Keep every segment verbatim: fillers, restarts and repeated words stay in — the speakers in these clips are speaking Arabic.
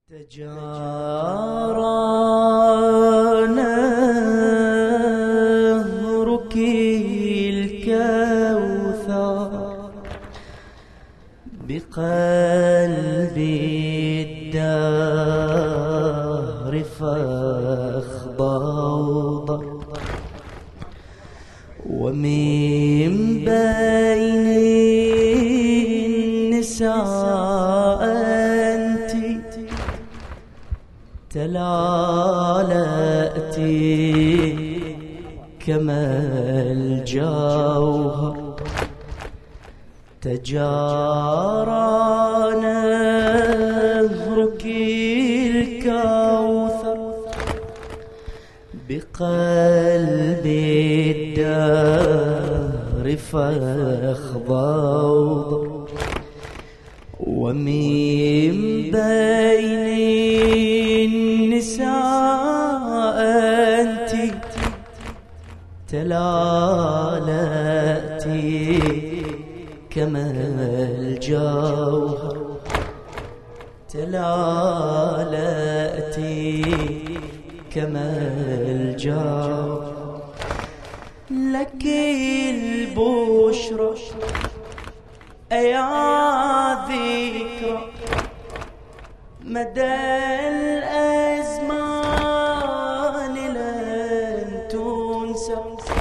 تجارى نهرك الكوثر بقلبي الدار فاخضوض ومن بين النساء أنت تلالأتي كما الجوهر تجارى نهرك الكوثر بقلبي الدار فاخضوض ومن بين النساء أنت تلالأتي كما الجوهر تلالأتي كما الجوهر لك البشرى يا ذكرى مدى الأزمان لن تنسى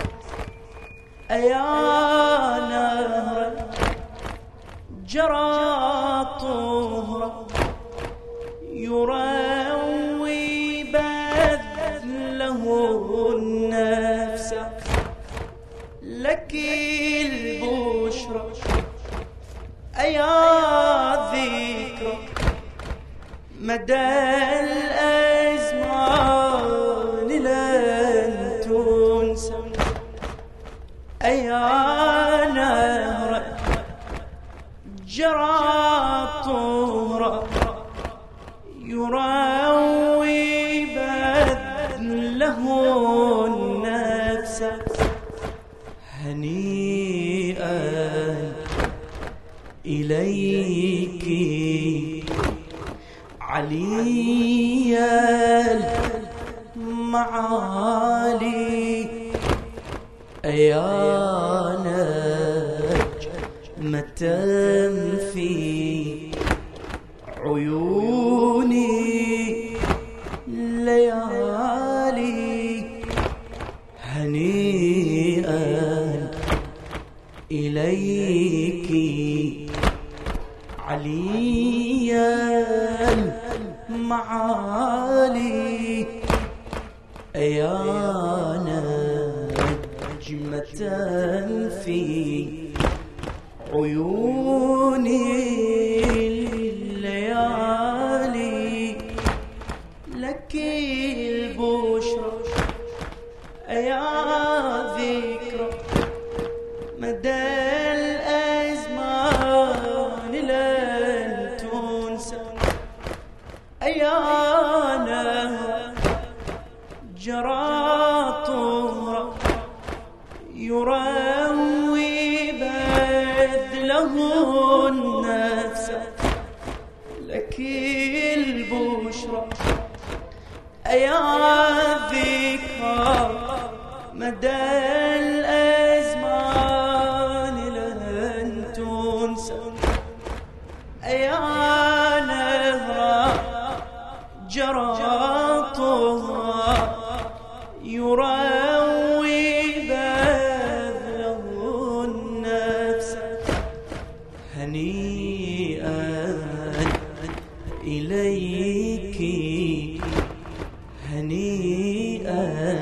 يا نهر جرى طهرا يروي بذله النفس لك البشرى يا ذكرى مدى الأزمان لن تنسى يا نهر جرى طهرا يروي بذله النفس هنيئا إليك علي المعالي يا نجمة في عيوني ليالي هنيئا إليك علي المعالي يا نجمة في عيوني الليالي لك البشرى يا ذكرى مدى الأزمان لن تنسى يا نهر جرى طهرا يروي بذله النفس لك البشرى يا ذكرى مدى الأزمان لن تنسى يا نهر جرى طهرا يروي بذله النفس هنيئا إليك هنيئا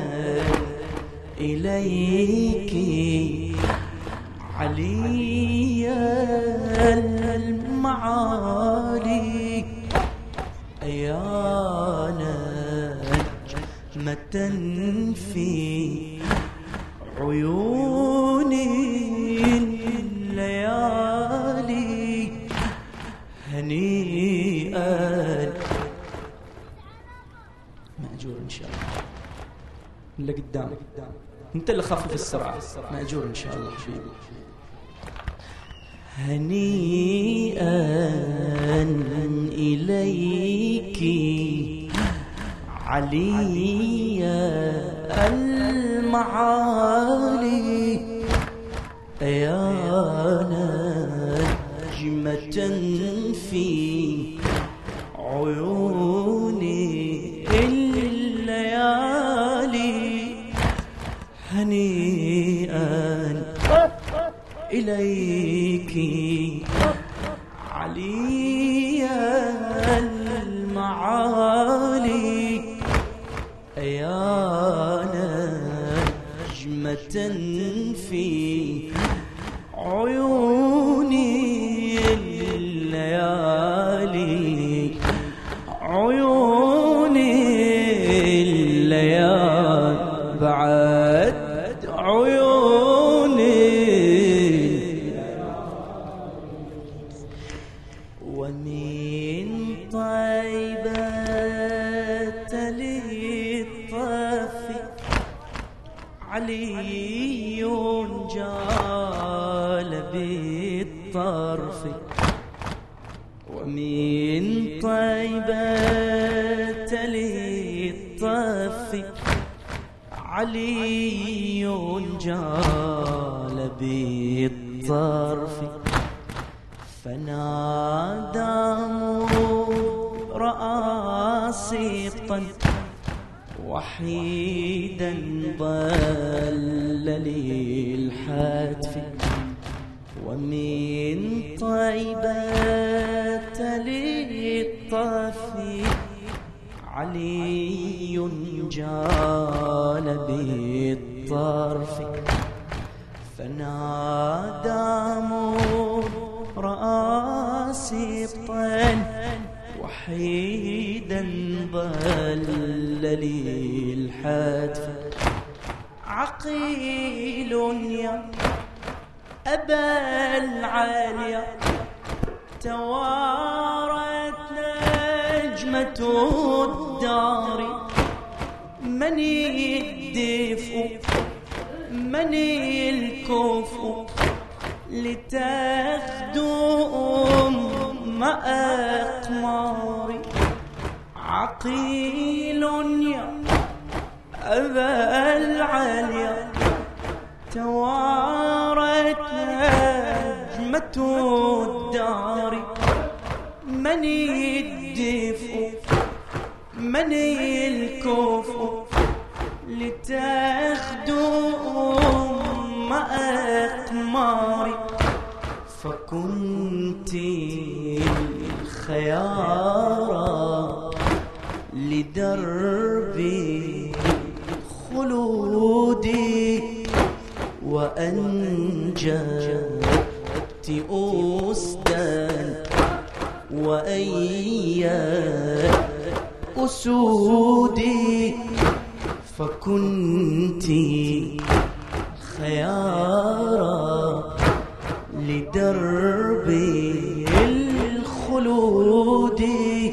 إليك علي المعالي يا نجمة في عيوني الليالي هنيئا مأجور إن شاء الله اللي قدام انت اللي خفف السرعة مأجور إن شاء الله حبيبي هنيئا إليك علي المعالي يا نجمة في عيوني الليالي هنيئا إليك علي المعالي يا نجمة في عيوني الليالي عيوني الليالي بعد عيوني ومن طيبة للطف علي جال بالطرف ومن طيبة للطف علي جال بالطرف فنادى راسقا وحيدا ضل للحتف ومن طيبة للطف علي جال بالطرف فنادى راسقا وحيدا ضل للحتف عقيل يا أبا العالية توارت نجمة الدار من الدفء من الكفء لتخدو أم أقماري عقيل يا أبا العالية توارت نجمة الدار من الدفء من الكفء لتخدو أم أقماري فكنت الخيار لدربي خلودي وأنجبت أسدا وأياد أسودي فكنت خيارا لدربي الخلود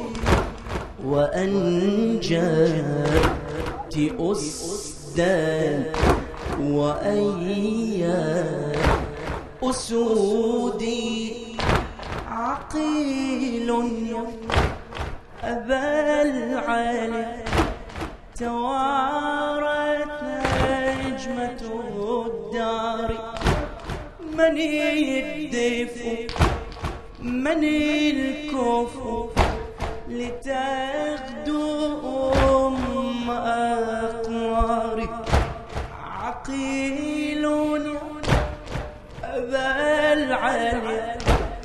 وأنجبت أسدا وأياد أسودي عقيل أبا العالي توارت نجمة الدار من الدفء من الكفء لتغدو أم أقماري عقيل أبا العالي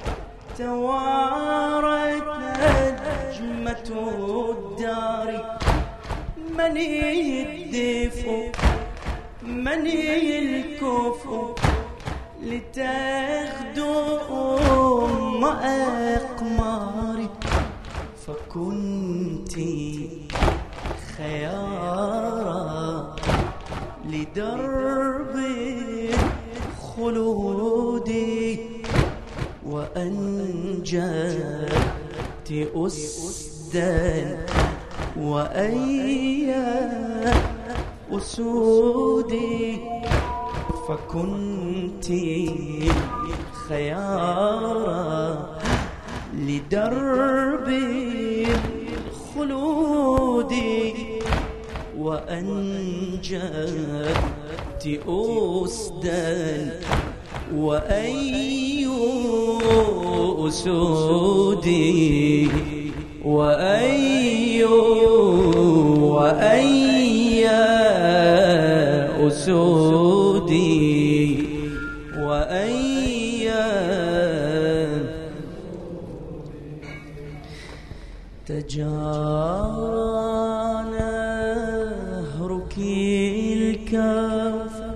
توارت نجمة الدار من الدفء من الكفء لتغدو أم أقماري فكنت خيارا لدرب خلودي وأنجبت أسدا وأياد أسودي فكنت خيارا لدرب خلودي وأنجدت أسدا وأي أسودي وأي وأي أسودي وأي تجارى نهرك الكوثر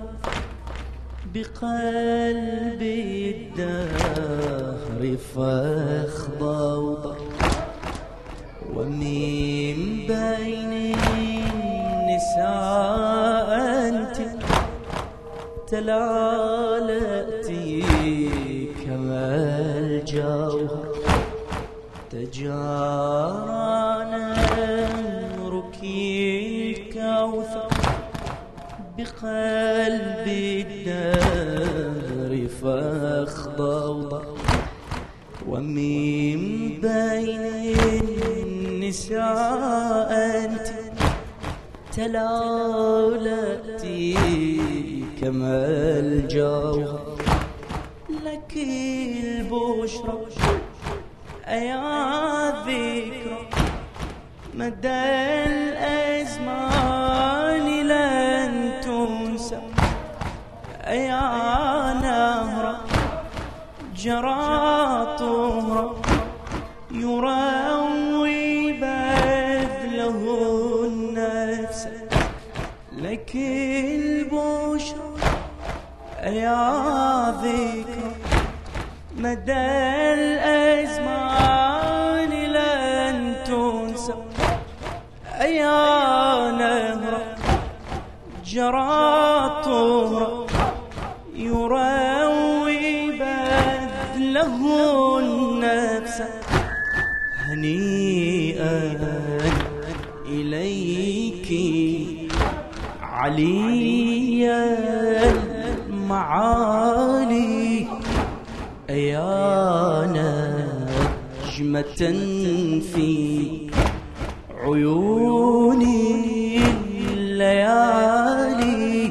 بقلبي الدهر فاخضوض ومن بين النساء أنت تلالأتي كما الجوهر تجارى نهرك الكوثر بقلبي الدهر فاخضوض ومن بين النساء أنت تلالأتي كما الجوهر لك البشرى أيا ذكرى مدى الأزمان لن تنسى أيا نهر جرى طهرا يروي بذله النفس لك البشرى يا ذكرى مدى الأزمان لن تنسى أيا نهر جرى طهرا يروي بذله النفس هنيئا إليك علي المعالي أيا نجمة في عيون الليالي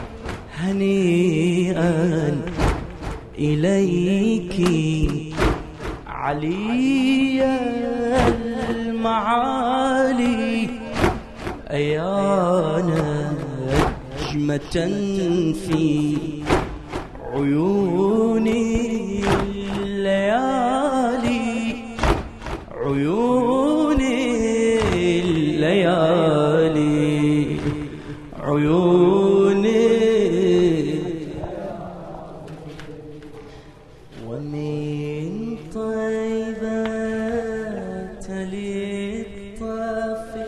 هنيئا إليك علي المعالي أيا نجمة في عيون الليالي عيون الليالي عيون ومن طيبة للطف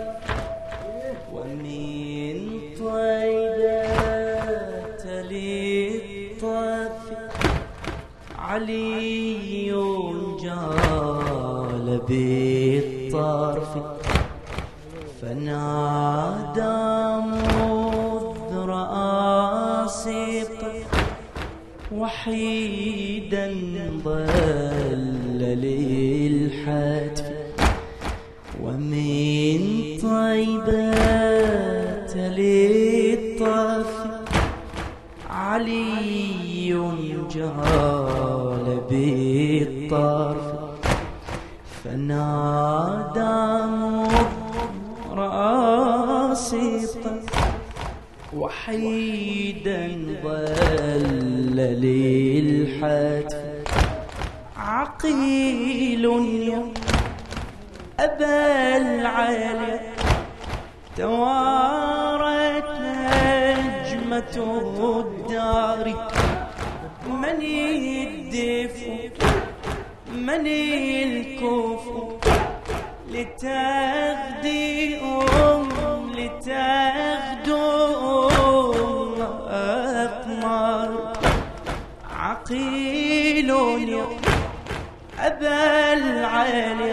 ومن طيبة للطف علي جال بالطرف فنادى مذ آسط وحيدا ضل للحتف ومن طيبة للطف علي جال بالطرف فنادى راسطا وحيدا ضل للحتف عقيل يا أبا العلي توارت نجمة الدار من الدفء من الكفء لتغدي أم لتغدو أم أقمار عقيل يا أبا العلي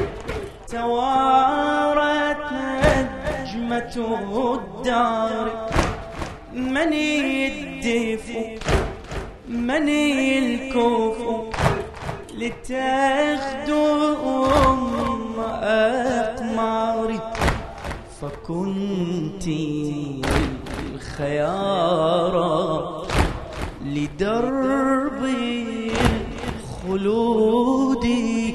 توارت نجمة الدار من الدفء من الكفء لتغدو أم أقمار أقماري فكنت الخيار لدرب الخلود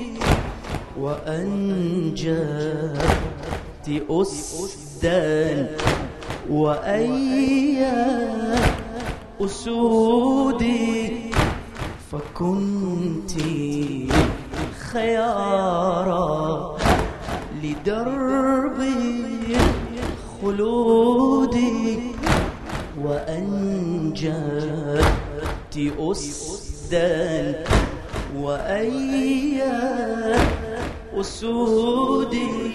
وأنجبت أسدا وأي أسود فكنت خيارا لدرب الخلود وأنجبت أسدا وأي أسود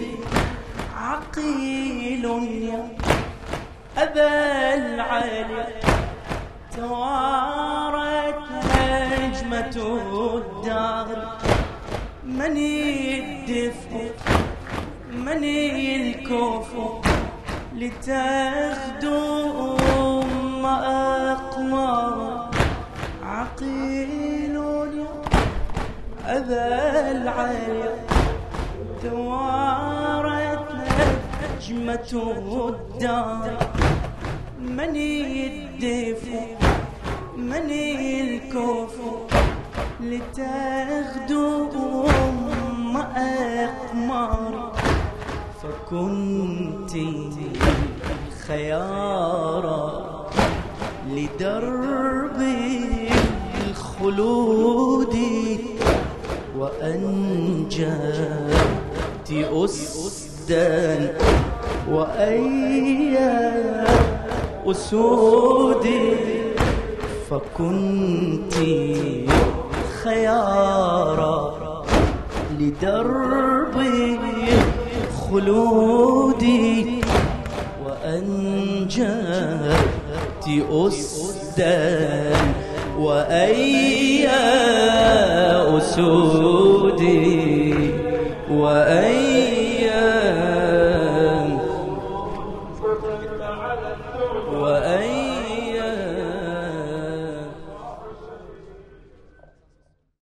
عقيل يا أبا العلي توارت نجمة الدهر من الدفء من الكفو لتخدو أم أقمار عقيل يا أبا العلي توارت نجمة الدهر من الدفو من الكفو لتغدو أم أقمار فكنت خيارا لدرب الخلود وأنجبت أسدا وأي أسود فكنت خيارا لدرب الخلود وأنجبت أسدا وأي أسود وأي وأي